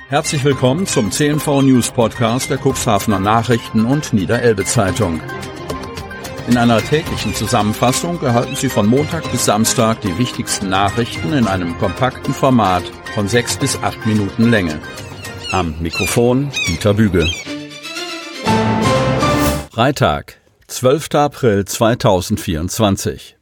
Herzlich willkommen zum CNV News Podcast der Cuxhavener Nachrichten und Niederelbe Zeitung. In einer täglichen Zusammenfassung erhalten Sie von Montag bis Samstag die wichtigsten Nachrichten in einem kompakten Format von 6 bis 8 Minuten Länge. Am Mikrofon Dieter Büge. Freitag, 12. April 2024.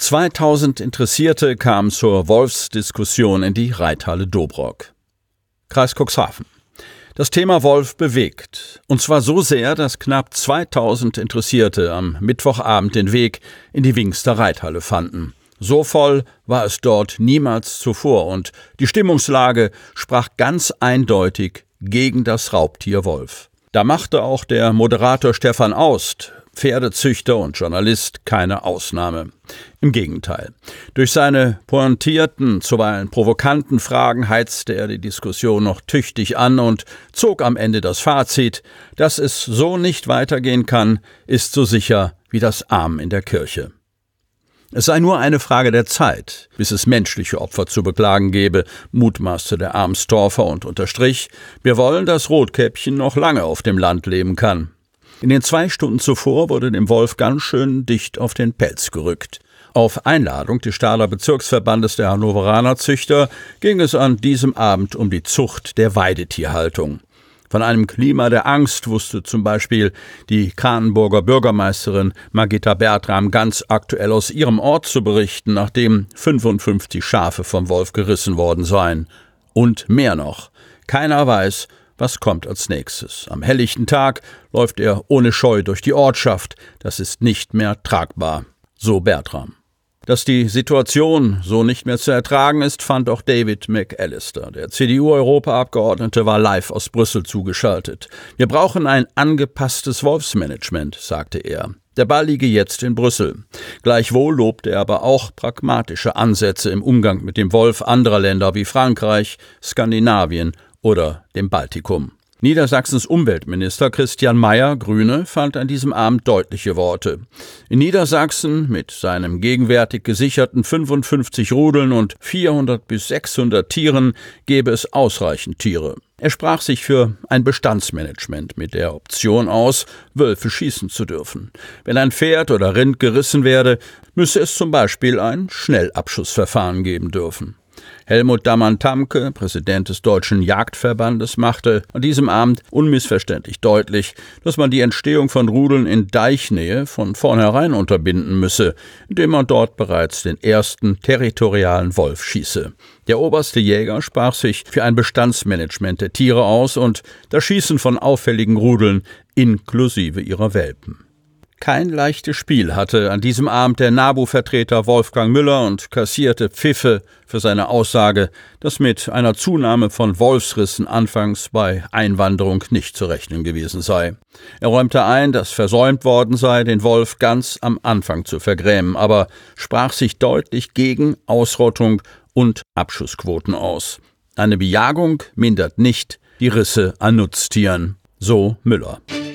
2000 Interessierte kamen zur Wolfsdiskussion in die Reithalle Dobrock. Kreis Cuxhaven. Das Thema Wolf bewegt. Und zwar so sehr, dass knapp 2000 Interessierte am Mittwochabend den Weg in die Wingster Reithalle fanden. So voll war es dort niemals zuvor und die Stimmungslage sprach ganz eindeutig gegen das Raubtier Wolf. Da machte auch der Moderator Stefan Aust, Pferdezüchter und Journalist, keine Ausnahme. Im Gegenteil. Durch seine pointierten, zuweilen provokanten Fragen heizte er die Diskussion noch tüchtig an und zog am Ende das Fazit: Dass es so nicht weitergehen kann, ist so sicher wie das Amen in der Kirche. Es sei nur eine Frage der Zeit, bis es menschliche Opfer zu beklagen gebe, mutmaßte der Armstorfer und unterstrich: Wir wollen, dass Rotkäppchen noch lange auf dem Land leben kann. In den 2 Stunden zuvor wurde dem Wolf ganz schön dicht auf den Pelz gerückt. Auf Einladung des Stahler Bezirksverbandes der Hannoveraner Züchter ging es an diesem Abend um die Zucht der Weidetierhaltung. Von einem Klima der Angst wusste zum Beispiel die Kranenburger Bürgermeisterin Margitta Bertram ganz aktuell aus ihrem Ort zu berichten, nachdem 55 Schafe vom Wolf gerissen worden seien. Und mehr noch. Keiner weiß, was kommt als nächstes. Am helllichten Tag läuft er ohne Scheu durch die Ortschaft. Das ist nicht mehr tragbar. So Bertram. Dass die Situation so nicht mehr zu ertragen ist, fand auch David McAllister. Der CDU-Europaabgeordnete war live aus Brüssel zugeschaltet. Wir brauchen ein angepasstes Wolfsmanagement, sagte er. Der Ball liege jetzt in Brüssel. Gleichwohl lobte er aber auch pragmatische Ansätze im Umgang mit dem Wolf anderer Länder wie Frankreich, Skandinavien oder dem Baltikum. Niedersachsens Umweltminister Christian Mayer, Grüne, fand an diesem Abend deutliche Worte. In Niedersachsen mit seinem gegenwärtig gesicherten 55 Rudeln und 400 bis 600 Tieren gäbe es ausreichend Tiere. Er sprach sich für ein Bestandsmanagement mit der Option aus, Wölfe schießen zu dürfen. Wenn ein Pferd oder Rind gerissen werde, müsse es zum Beispiel ein Schnellabschussverfahren geben dürfen. Helmut Dammann-Tamke, Präsident des Deutschen Jagdverbandes, machte an diesem Abend unmissverständlich deutlich, dass man die Entstehung von Rudeln in Deichnähe von vornherein unterbinden müsse, indem man dort bereits den ersten territorialen Wolf schieße. Der oberste Jäger sprach sich für ein Bestandsmanagement der Tiere aus und das Schießen von auffälligen Rudeln inklusive ihrer Welpen. Kein leichtes Spiel hatte an diesem Abend der NABU-Vertreter Wolfgang Müller und kassierte Pfiffe für seine Aussage, dass mit einer Zunahme von Wolfsrissen anfangs bei Einwanderung nicht zu rechnen gewesen sei. Er räumte ein, dass versäumt worden sei, den Wolf ganz am Anfang zu vergrämen, aber sprach sich deutlich gegen Ausrottung und Abschussquoten aus. Eine Bejagung mindert nicht die Risse an Nutztieren, so Müller.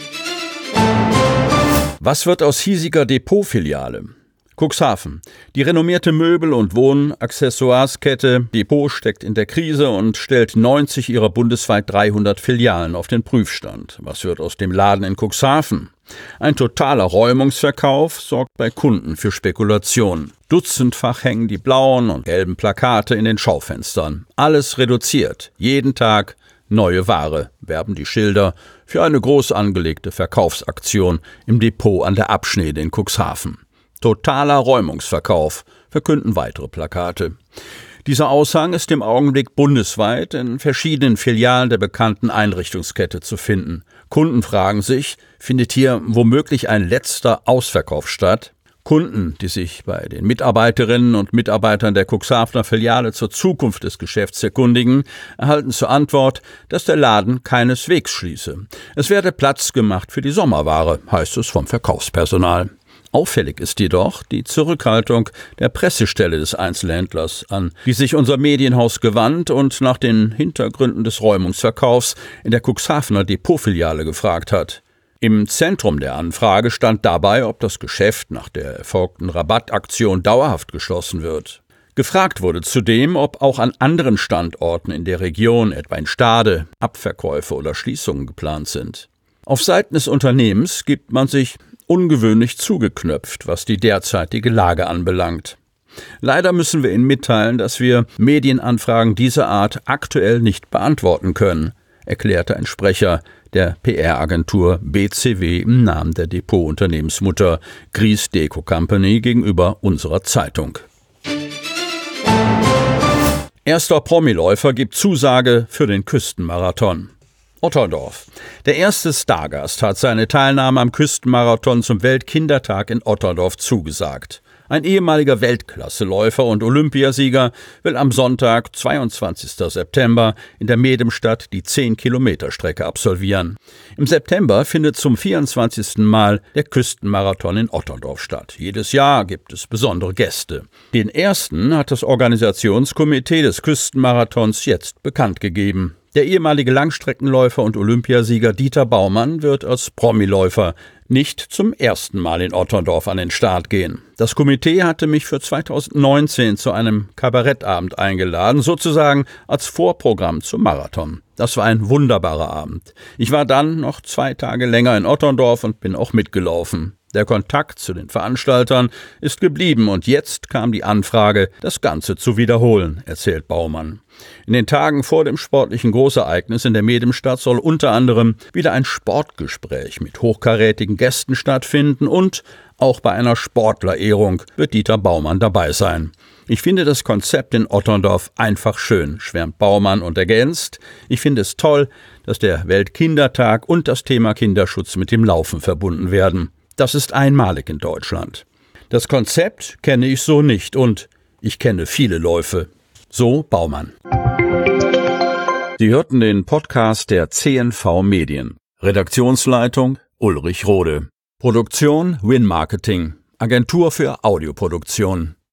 Was wird aus hiesiger Depotfiliale? Cuxhaven. Die renommierte Möbel- und Wohnaccessoireskette Depot steckt in der Krise und stellt 90 ihrer bundesweit 300 Filialen auf den Prüfstand. Was wird aus dem Laden in Cuxhaven? Ein totaler Räumungsverkauf sorgt bei Kunden für Spekulation. Dutzendfach hängen die blauen und gelben Plakate in den Schaufenstern. Alles reduziert. Jeden Tag neue Ware, werben die Schilder für eine groß angelegte Verkaufsaktion im Depot an der Abschnede in Cuxhaven. Totaler Räumungsverkauf, verkünden weitere Plakate. Dieser Aushang ist im Augenblick bundesweit in verschiedenen Filialen der bekannten Einrichtungskette zu finden. Kunden fragen sich, findet hier womöglich ein letzter Ausverkauf statt? Kunden, die sich bei den Mitarbeiterinnen und Mitarbeitern der Cuxhavener Filiale zur Zukunft des Geschäfts erkundigen, erhalten zur Antwort, dass der Laden keineswegs schließe. Es werde Platz gemacht für die Sommerware, heißt es vom Verkaufspersonal. Auffällig ist jedoch die Zurückhaltung der Pressestelle des Einzelhändlers, an die sich unser Medienhaus gewandt und nach den Hintergründen des Räumungsverkaufs in der Cuxhavener Depotfiliale gefragt hat. Im Zentrum der Anfrage stand dabei, ob das Geschäft nach der erfolgten Rabattaktion dauerhaft geschlossen wird. Gefragt wurde zudem, ob auch an anderen Standorten in der Region, etwa in Stade, Abverkäufe oder Schließungen geplant sind. Auf Seiten des Unternehmens gibt man sich ungewöhnlich zugeknöpft, was die derzeitige Lage anbelangt. Leider müssen wir Ihnen mitteilen, dass wir Medienanfragen dieser Art aktuell nicht beantworten können, erklärte ein Sprecher der PR-Agentur BCW im Namen der Depotunternehmensmutter Gries Deco Company gegenüber unserer Zeitung. Erster Promiläufer gibt Zusage für den Küstenmarathon. Otterndorf. Der erste Stargast hat seine Teilnahme am Küstenmarathon zum Weltkindertag in Otterndorf zugesagt. Ein ehemaliger Weltklasseläufer und Olympiasieger will am Sonntag, 22. September, in der Medemstadt die 10-Kilometer-Strecke absolvieren. Im September findet zum 24. Mal der Küstenmarathon in Otterndorf statt. Jedes Jahr gibt es besondere Gäste. Den ersten hat das Organisationskomitee des Küstenmarathons jetzt bekannt gegeben. Der ehemalige Langstreckenläufer und Olympiasieger Dieter Baumann wird als Promiläufer nicht zum ersten Mal in Otterndorf an den Start gehen. Das Komitee hatte mich für 2019 zu einem Kabarettabend eingeladen, sozusagen als Vorprogramm zum Marathon. Das war ein wunderbarer Abend. Ich war dann noch 2 Tage länger in Otterndorf und bin auch mitgelaufen. Der Kontakt zu den Veranstaltern ist geblieben und jetzt kam die Anfrage, das Ganze zu wiederholen, erzählt Baumann. In den Tagen vor dem sportlichen Großereignis in der Medemstadt soll unter anderem wieder ein Sportgespräch mit hochkarätigen Gästen stattfinden und auch bei einer Sportlerehrung wird Dieter Baumann dabei sein. Ich finde das Konzept in Otterndorf einfach schön, schwärmt Baumann und ergänzt: Ich finde es toll, dass der Weltkindertag und das Thema Kinderschutz mit dem Laufen verbunden werden. Das ist einmalig in Deutschland. Das Konzept kenne ich so nicht und ich kenne viele Läufe. So Baumann. Sie hörten den Podcast der CNV Medien. Redaktionsleitung Ulrich Rode. Produktion Win Marketing. Agentur für Audioproduktion.